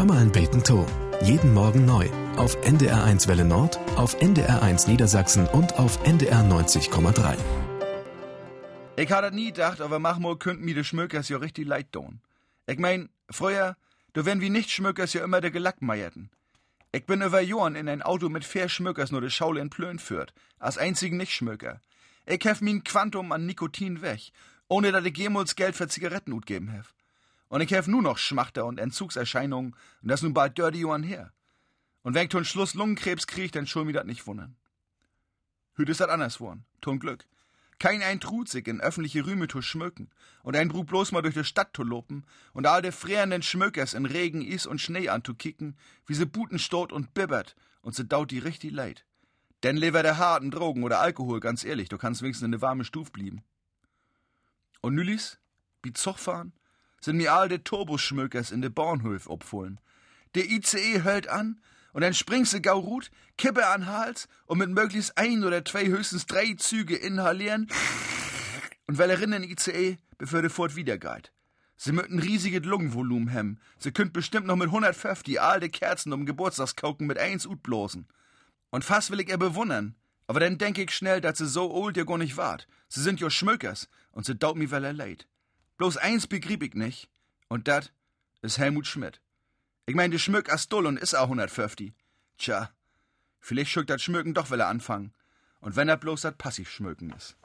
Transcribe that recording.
Hör mal ein Beten to. Jeden Morgen neu. Auf NDR1 Welle Nord, auf NDR1 Niedersachsen und auf NDR 90,3. Ich hatte nie gedacht, aber manchmal könnten mir die Schmökers ja richtig leid tun. Ich mein, früher, da wären wie nicht Schmökers ja immer der Gelackmeierten. Ich bin über Jahren in ein Auto mit 4 Schmökers nur de Schaule in Plön führt, als einzigen Nicht-Schmöker. Ich hef min Quantum an Nikotin weg, ohne dass ich jemals Geld für Zigaretten utgeben hef. Und ich hef nur noch Schmachter und Entzugserscheinungen, und das nun bald dirty Jahren her. Und wenn ich ton Schluss Lungenkrebs krieg, dann schul mir dat nicht wundern. Hüt ist dat anders worden, ton Glück. Kein ein trut sich in öffentliche Rüme zu schmöken und ein brug bloß mal durch die Stadt zu lopen und all de frierenden Schmökers in Regen, Is und Schnee anzukicken, wie se Buten stot und bibbert und se daut die richtig leid. Denn lever der harten Drogen oder Alkohol, ganz ehrlich, du kannst wenigstens in de warme Stuf blieben. Und nülis, wie Zug fahren, sind mir all de Turboschmökers in de Bahnhof obfohlen. Der ICE hält an und dann springst du gaurut, Kippe an Hals und mit möglichst 1 oder 2, höchstens 3 Züge inhalieren und wellerinnen ICE, bevor der Fort wieder geht. Sie möchten riesiges Lungenvolumen hemmen. Sie könnt bestimmt noch mit 150 alte Kerzen um Geburtstagskauken mit 1 utblosen. Und fast will ich ihr bewundern, aber dann denk ich schnell, dass sie so old ja gar nicht wart. Sie sind ja Schmökers und sie daut mi weller leid. Bloß eins begrieb ich nicht, und dat ist Helmut Schmidt. Ich mein, de Schmöck as dull und is auch 150. Tja, vielleicht schmückt dat Schmöken doch will er anfangen. Und wenn dat bloß dat Passivschmöken is.